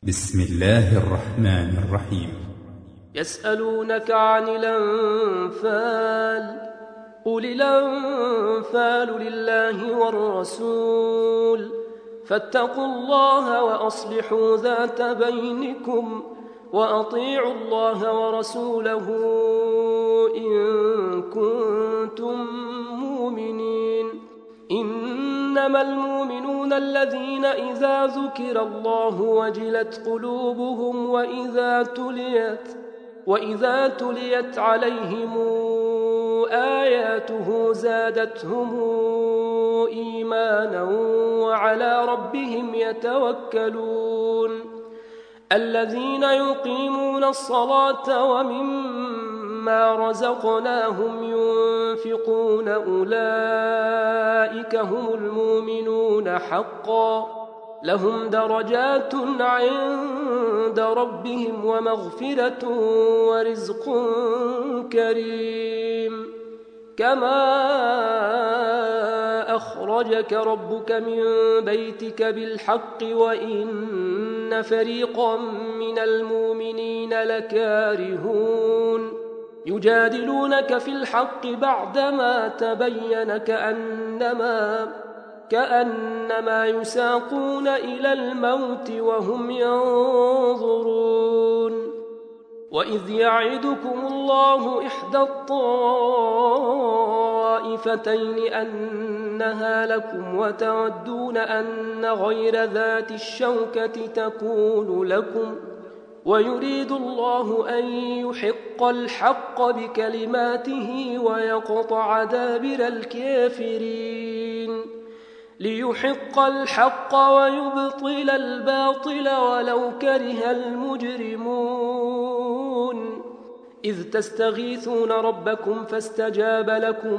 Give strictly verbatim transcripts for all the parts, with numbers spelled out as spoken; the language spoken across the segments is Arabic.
بسم الله الرحمن الرحيم. يسألونك عن الأنفال قل الأنفال لله والرسول فاتقوا الله وأصلحوا ذات بينكم وأطيعوا الله ورسوله إن كنتم مؤمنين. إنما المؤمنون الذين إذا ذكر الله وجلت قلوبهم وإذا تليت وإذا تليت عليهم آياته زادتهم إيمانا وعلى ربهم يتوكلون. الذين يقيمون الصلاة ومما رزقناهم ينفقون أولئك هم المؤمنون حقا لهم درجات عند ربهم ومغفرة ورزق كريم. كما أخرجك ربك من بيتك بالحق وإن فريقا من المؤمنين لكارهون يجادلونك في الحق بعدما تبين كأنما كأنما يساقون إلى الموت وهم ينظرون. وإذ يعدكم الله إحدى الطائفتين أنها لكم وتودون أن غير ذات الشوكة تكون لكم ويريد الله أن يحق الحق بكلماته ويقطع دابر الكافرين ليحق الحق ويبطل الباطل ولو كره المجرمون. إذ تستغيثون ربكم فاستجاب لكم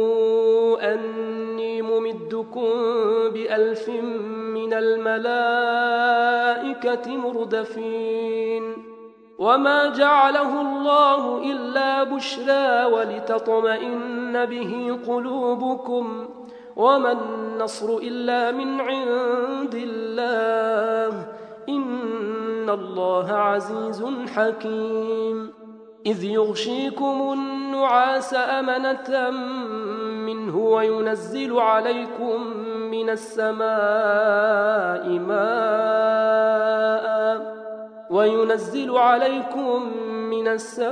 أني ممدكم بألف من الملائكة مردفين. وما جعله الله إلا بشرى ولتطمئن به قلوبكم وما النصر إلا من عند الله إن الله عزيز حكيم. إذ يغشيكم النعاس أمنة منه وينزل عليكم من السماء ماء وينزل عليكم من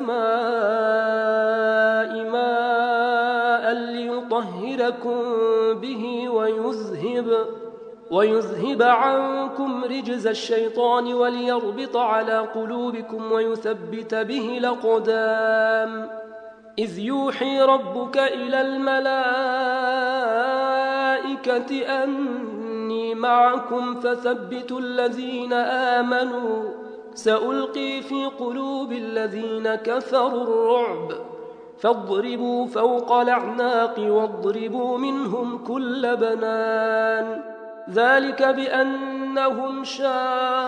السماء ماء ليطهركم به ويذهب ويذهب عنكم رجز الشيطان وليربط على قلوبكم ويثبت به الأقدام. إذ يوحي ربك إلى الملائكة أني معكم فثبتوا الذين آمنوا سألقي في قلوب الذين كفروا الرعب فاضربوا فوق الأعناق واضربوا منهم كل بنان. ذلك بأنهم شاقوا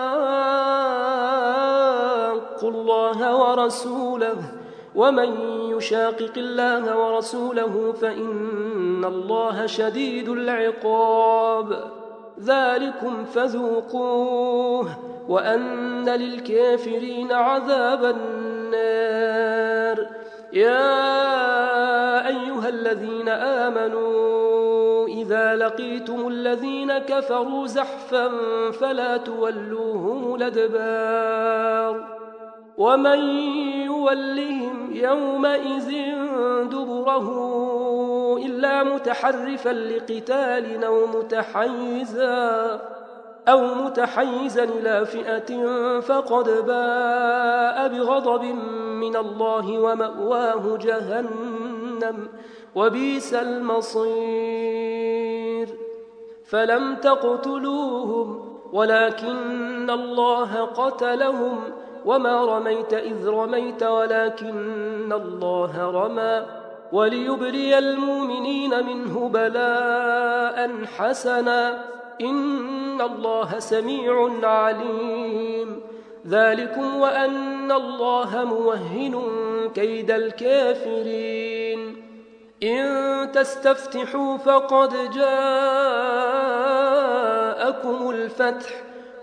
الله ورسوله ومن يشاقق الله ورسوله فإن الله شديد العقاب. ذلكم فذوقوه وأن للكافرين عذاب النار. يا أيها الذين آمنوا إذا لقيتم الذين كفروا زحفا فلا تولوهم الأدبار ومن يولهم يومئذ دبره إلا متحرفا لقتال أو متحيزا أو متحيزا إلى فئة فقد باء بغضب من الله ومأواه جهنم وبئس المصير. فلم تقتلوهم ولكن الله قتلهم وما رميت إذ رميت ولكن الله رمى وليبري المؤمنين منه بلاء حسنا إن الله سميع عليم. ذلكم وأن الله موهن كيد الكافرين. إن تستفتحوا فقد جاءكم الفتح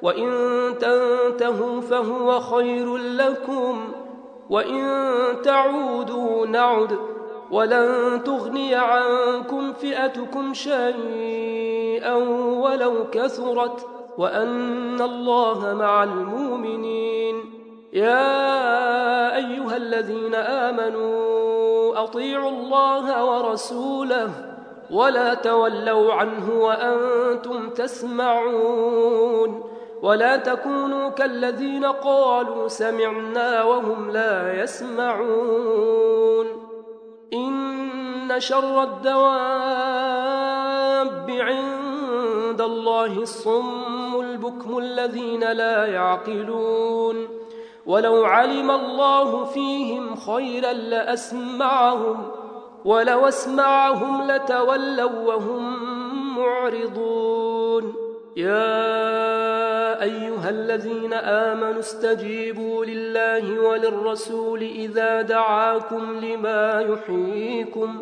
وإن تنتهوا فهو خير لكم وإن تعودوا نعد ولن تغني عنكم فئتكم شيئا ولو كثرت وأن الله مع المؤمنين. يا أيها الذين آمنوا أطيعوا الله ورسوله ولا تولوا عنه وأنتم تسمعون ولا تكونوا كالذين قالوا سمعنا وهم لا يسمعون. إن شر الدواب عند الله الصم البكم الذين لا يعقلون ولو علم الله فيهم خيرا لأسمعهم ولو أسمعهم لتولوا وهم معرضون. يا أيها الذين آمنوا استجيبوا لله وللرسول إذا دعاكم لما يحييكم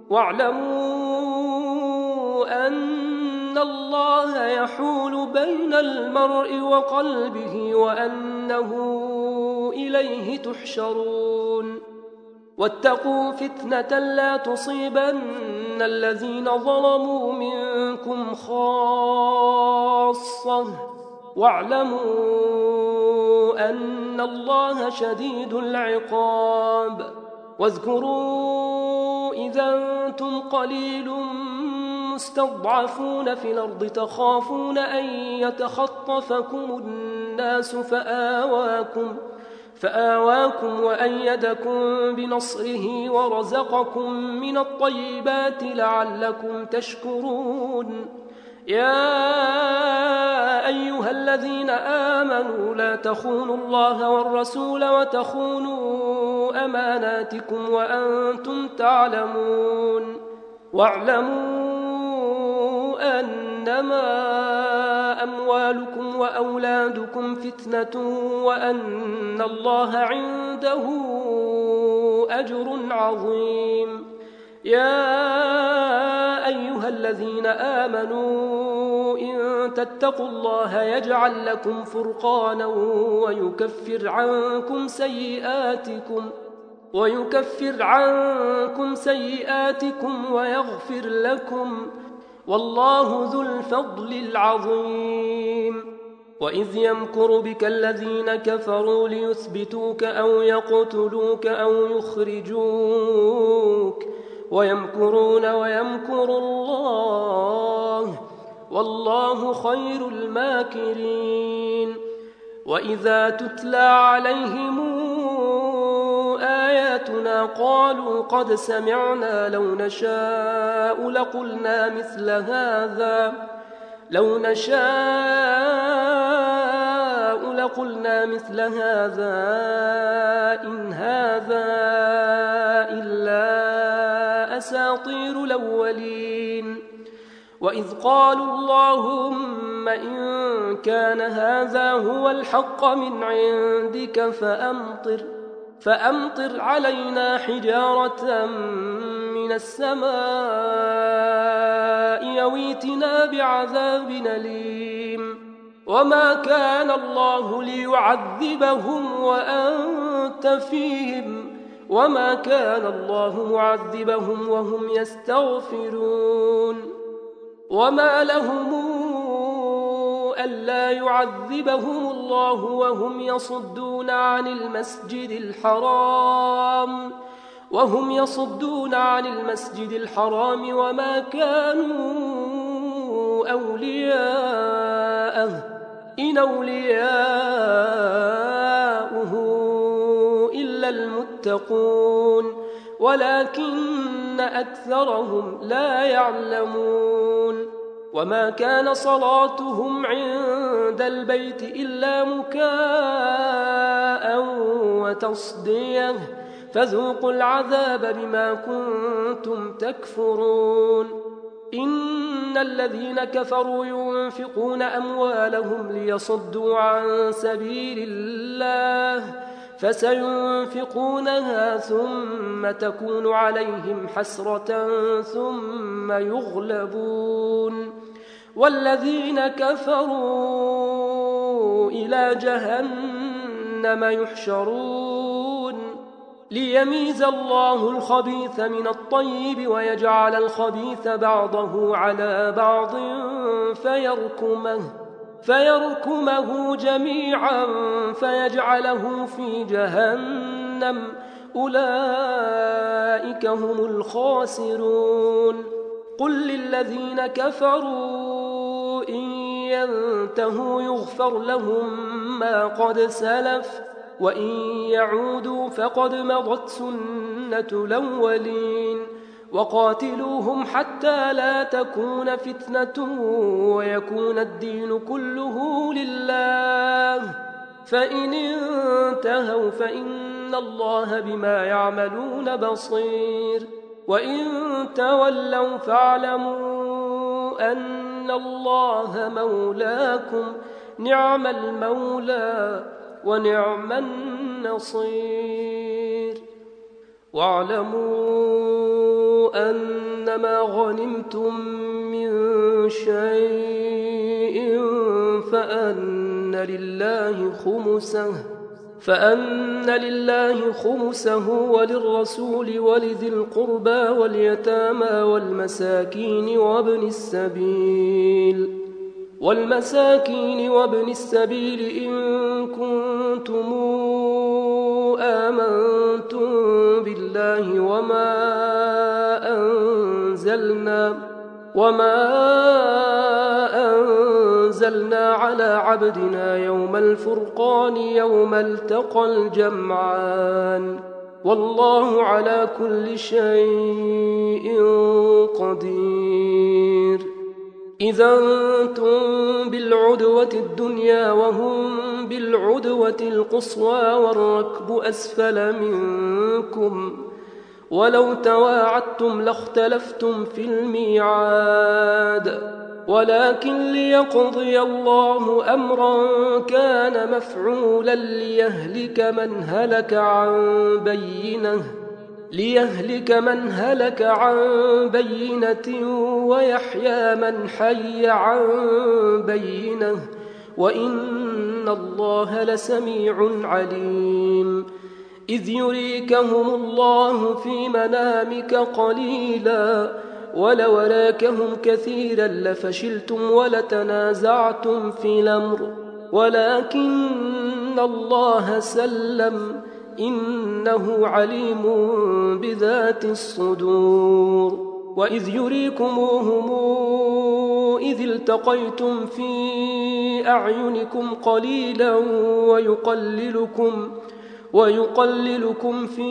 واعلموا أن الله يحول بين المرء وقلبه وأنه إليه تحشرون. واتقوا فتنة لا تصيبن الذين ظلموا منكم خاصة واعلموا أن الله شديد العقاب. واذكروا إذا أنتم قليل مستضعفون في الأرض تخافون أن يتخطفكم الناس فآواكم فآواكم وأيدكم بنصره ورزقكم من الطيبات لعلكم تشكرون. يا أيها الذين آمنوا لا تخونوا الله والرسول وتخونوا أماناتكم وأنتم تعلمون واعلموا أنما أموالكم وأولادكم فتنة وأن الله عنده أجر عظيم. يا أيها الذين آمنوا إن تتقوا الله يجعل لكم فرقانا ويكفر عنكم سيئاتكم ويكفر عنكم سيئاتكم ويغفر لكم والله ذو الفضل العظيم. وإذ يمكر بك الذين كفروا ليثبتوك أو يقتلوك أو يخرجوك ويمكرون ويمكر الله والله خير الماكرين. وإذا تتلى عليهم آياتنا قالوا قد سمعنا لو نشاء لقلنا مثل هذا لو نشاء لقلنا مثل هذا إن هذا إلا أساطير الأولين. وإذ قالوا اللهم إن كان هذا هو الحق من عندك فأمطر فأمطر علينا حجارة من السماء أو ائتنا بعذاب أليم. وما كان الله ليعذبهم وأنت فيهم وما كان الله معذبهم وهم يستغفرون. وما لهم ألا يعذبهم الله وهم يصدون عن المسجد الحرام وهم يصدون عن المسجد الحرام وما كانوا أولياءه إن أولياؤه إلا المتقون ولكن أكثرهم لا يعلمون. وما كان صلاتهم عند البيت إلا مكاء وتصديه فذوقوا العذاب بما كنتم تكفرون. إن الذين كفروا ينفقون أموالهم ليصدوا عن سبيل الله فسينفقونها ثم تكون عليهم حسرة ثم يغلبون والذين كفروا إلى جهنم يحشرون ليميز الله الخبيث من الطيب ويجعل الخبيث بعضه على بعض فيركمه فيركمه جميعا فيجعله في جهنم أولئك هم الخاسرون قل للذين كفروا إن ينتهوا يغفر لهم ما قد سلف وإن يعودوا فقد مضت سنة الأولين وقاتلوهم حتى لا تكون فتنة ويكون الدين كله لله فإن انتهوا فإن الله بما يعملون بصير وإن تولوا فاعلموا أن الله مولاكم نعم المولى ونعم النصير واعلموا أنما غنمتم من شيء فأن لله خمسه فأن لله خمسه وللرسول ولذي القربى واليتامى والمساكين وابن السبيل والمساكين وابن السبيل إن كنتم آمنتم بالله وما أنزلنا وما أنزلنا على عبدنا يوم الفرقان يوم التقى الجمعان والله على كل شيء قدير إذا أنتم بالعدوة الدنيا وهم بالعدوة القصوى والركب أسفل منكم ولو تواعدتم لاختلفتم في الميعاد ولكن ليقضي الله أمرا كان مفعولا ليهلك من هلك عن بينه ليهلك من هلك عن بينة ويحيى من حي عن بينة وإن الله لسميع عليم إذ يريكهم الله في منامك قليلا ولو راكهم كثيرا لفشلتم ولتنازعتم في الأمر ولكن الله سلم إنه عليم بذات الصدور وإذ يريكموهم إذ التقيتم في أعينكم قليلا ويقللكم ويقللكم في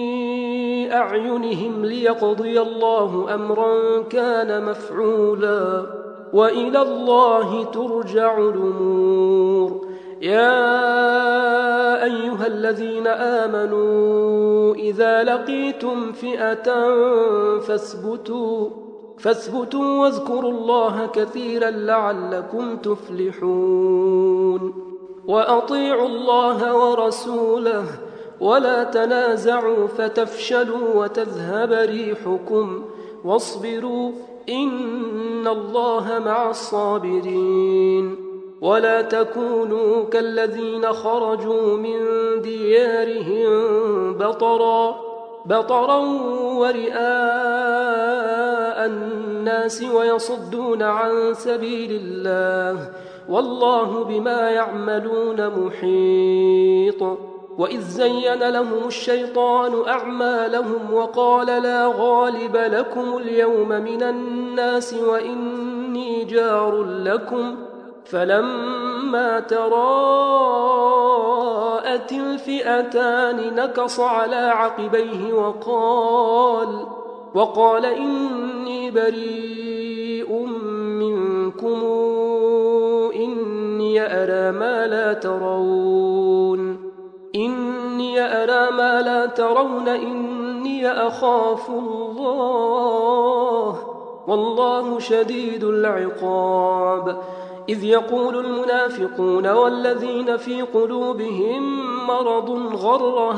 أعينهم ليقضي الله أمرا كان مفعولا وإلى الله ترجع الأمور يا أيها الذين آمنوا إذا لقيتم فئة فاثبتوا فاثبتوا واذكروا الله كثيرا لعلكم تفلحون وأطيعوا الله ورسوله ولا تنازعوا فتفشلوا وتذهب ريحكم واصبروا إن الله مع الصابرين ولا تكونوا كالذين خرجوا من ديارهم بطرا بطرا ورئاء الناس ويصدون عن سبيل الله والله بما يعملون محيط وإذ زين لهم الشيطان أعمالهم وقال لا غالب لكم اليوم من الناس وإني جار لكم فلما تراءت الفئتان نكص على عقبيه وقال وقال إني بريء منكم إني أرى ما لا ترون إني أرى ما لا ترون إني أخاف الله والله شديد العقاب إذ يقول المنافقون والذين في قلوبهم مرض غر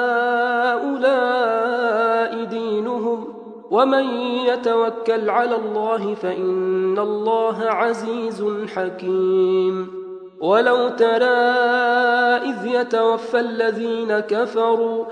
هؤلاء دينهم ومن يتوكل على الله فإن الله عزيز حكيم ولو ترى إذ يتوفى الذين كفروا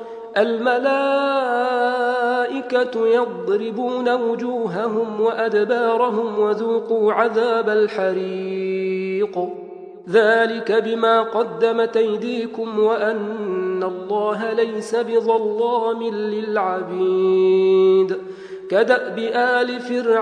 الملائكة يضربون وجوههم وأدبارهم وذوقوا عذاب الحريق ذلك بما قدمت أيديكم وأن الله ليس بظلام للعبيد كدأب آل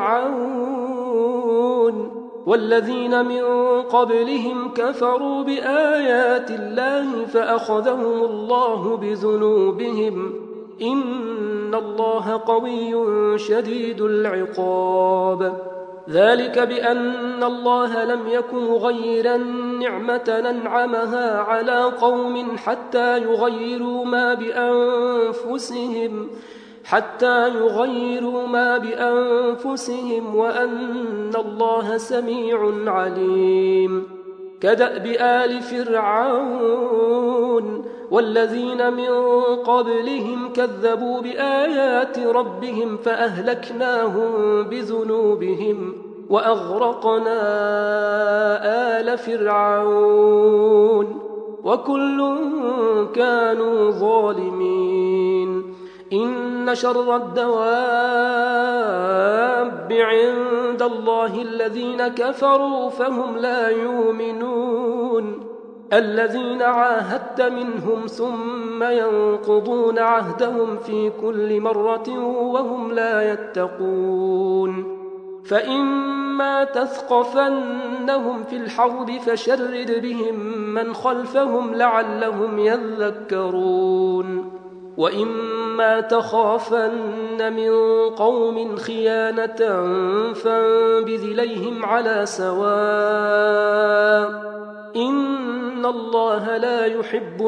فرعون والذين من قبلهم كفروا بآيات الله فأخذهم الله بذنوبهم إن الله قوي شديد العقاب ذلك بأن الله لم يكن مغيرا نعمة أنعمها على قوم حتى يغيروا ما بأنفسهم حتى يغيروا ما بأنفسهم وأن الله سميع عليم كدأب آل فرعون والذين من قبلهم كذبوا بآيات ربهم فأهلكناهم بذنوبهم وأغرقنا آل فرعون وكل كانوا ظالمين إن شر الدواب عند الله الذين كفروا فهم لا يؤمنون الذين عاهدت منهم ثم ينقضون عهدهم في كل مرة وهم لا يتقون فإما تثقفنهم في الحرب فشرد بهم من خلفهم لعلهم يذكرون وإما تخافن من قوم خيانة فانبذ إليهم على سواء إن الله لا يحب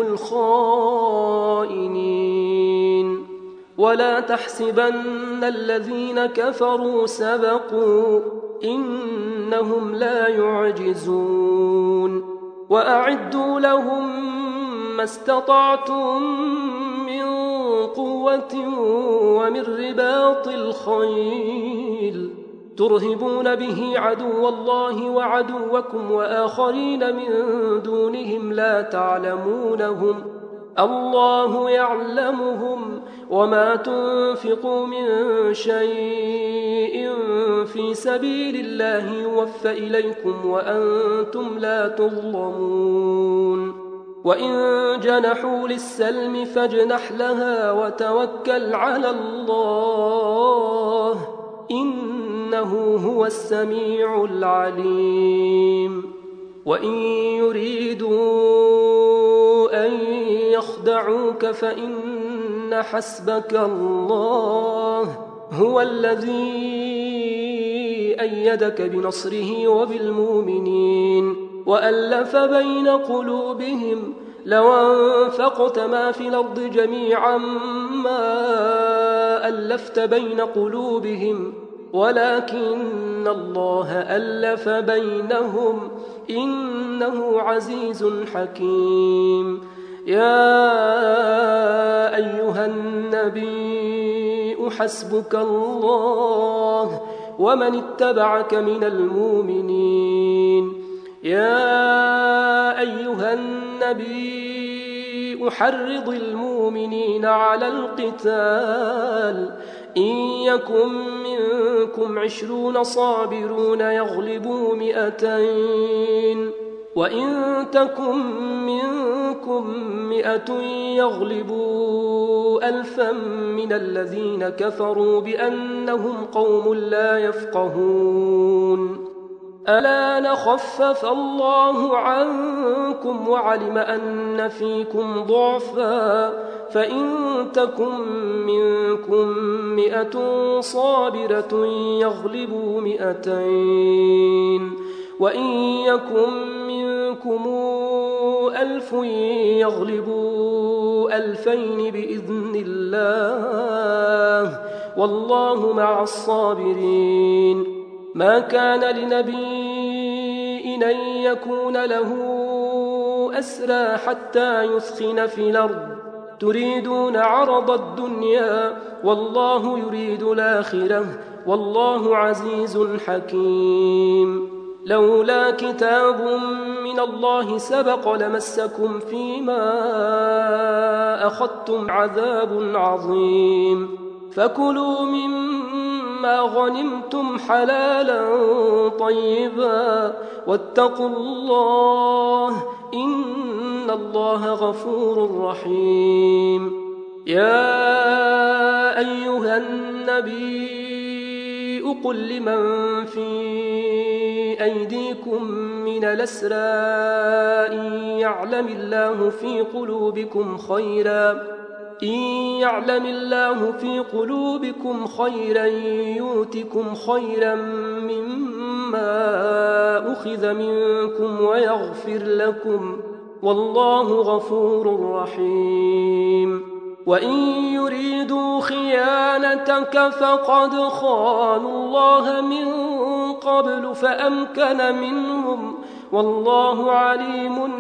الخائنين ولا تحسبن الذين كفروا سبقوا إنهم لا يعجزون وأعدوا لهم ما استطعتم من قوة ومن رباط الخيل ترهبون به عدو الله وعدوكم وآخرين من دونهم لا تعلمونهم الله يعلمهم وما تنفقوا من شيء في سبيل الله يوفى إليكم وأنتم لا تظلمون وإن جنحوا للسلم فاجنح لها وتوكل على الله إنه هو السميع العليم وإن يريدوا أن يخدعوك فإن حسبك الله هو الذي أيدك بنصره وبالمؤمنين وألف بين قلوبهم لو أنفقت ما في الأرض جميعا ما ألفت بين قلوبهم ولكن الله ألف بينهم إنه عزيز حكيم يا أيها النبي حسبك الله ومن اتبعك من المؤمنين يا أيها النبي حرض المؤمنين على القتال إن يكن منكم عشرون صابرون يغلبوا مئتين وإن تكن منكم مئة يغلبوا ألفا من الذين كفروا بأنهم قوم لا يفقهون ألا نخفف الله عنكم وعلم أن فيكم ضعفا فإن تكن منكم مئة صابرة يغلبوا مئتين وإن يكن منكم ألف يغلبوا ألفين بإذن الله والله مع الصابرين ما كان لنبي أن يكون له أسرى حتى يثخن في الأرض تريدون عرض الدنيا والله يريد الآخرة والله عزيز حكيم لولا كتاب من الله سبق لمسكم فيما أخذتم عذاب عظيم فكلوا مما غنمتم حلالا طيبا واتقوا الله إن الله غفور رحيم. يا أيها النبي قل لمن في أيديكم من الأسرى إن يعلم الله في قلوبكم خيرا إن يعلم الله في قلوبكم خيرا يؤتكم خيرا مما أخذ منكم ويغفر لكم والله غفور رحيم. وإن يريدوا خيانتك فقد خانوا الله من قبل فأمكن منهم والله عليم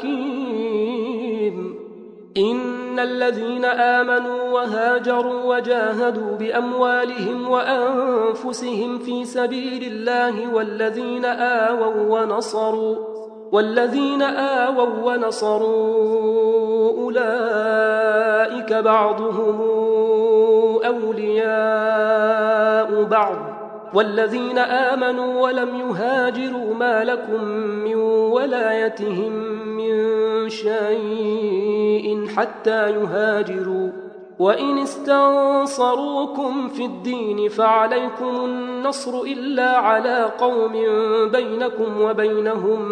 حكيم. إن الذين آمنوا وهاجروا وجاهدوا بأموالهم وأنفسهم في سبيل الله والذين آووا ونصروا والذين آووا ونصروا أولئك بعضهم أولياء بعض والذين آمنوا ولم يهاجروا ما لكم من ولايتهم من شيء حتى يهاجروا وإن استنصروكم في الدين فعليكم النصر إلا على قوم بينكم وبينهم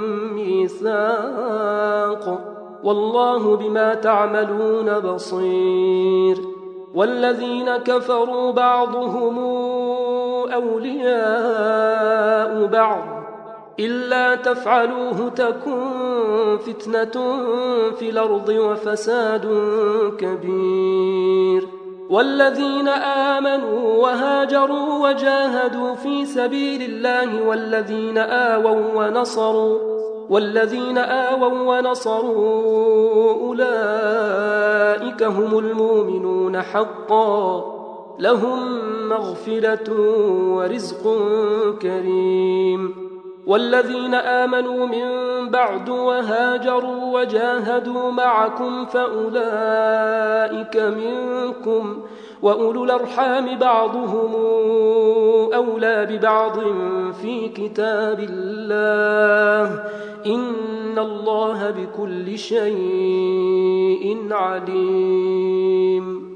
ميثاق والله بما تعملون بصير. والذين كفروا بعضهم أولياء بعض إلا تفعلوه تكن فتنة في الأرض وفساد كبير. والذين آمنوا وهاجروا وجاهدوا في سبيل الله والذين آووا ونصروا والذين آووا ونصروا أولئك هم المؤمنون حقا لهم مغفرة ورزق كريم. والذين آمنوا من بعد وهاجروا وجاهدوا معكم فأولئك منكم وأولو الأرحام بعضهم أولى ببعض في كتاب الله إن الله بكل شيء عليم.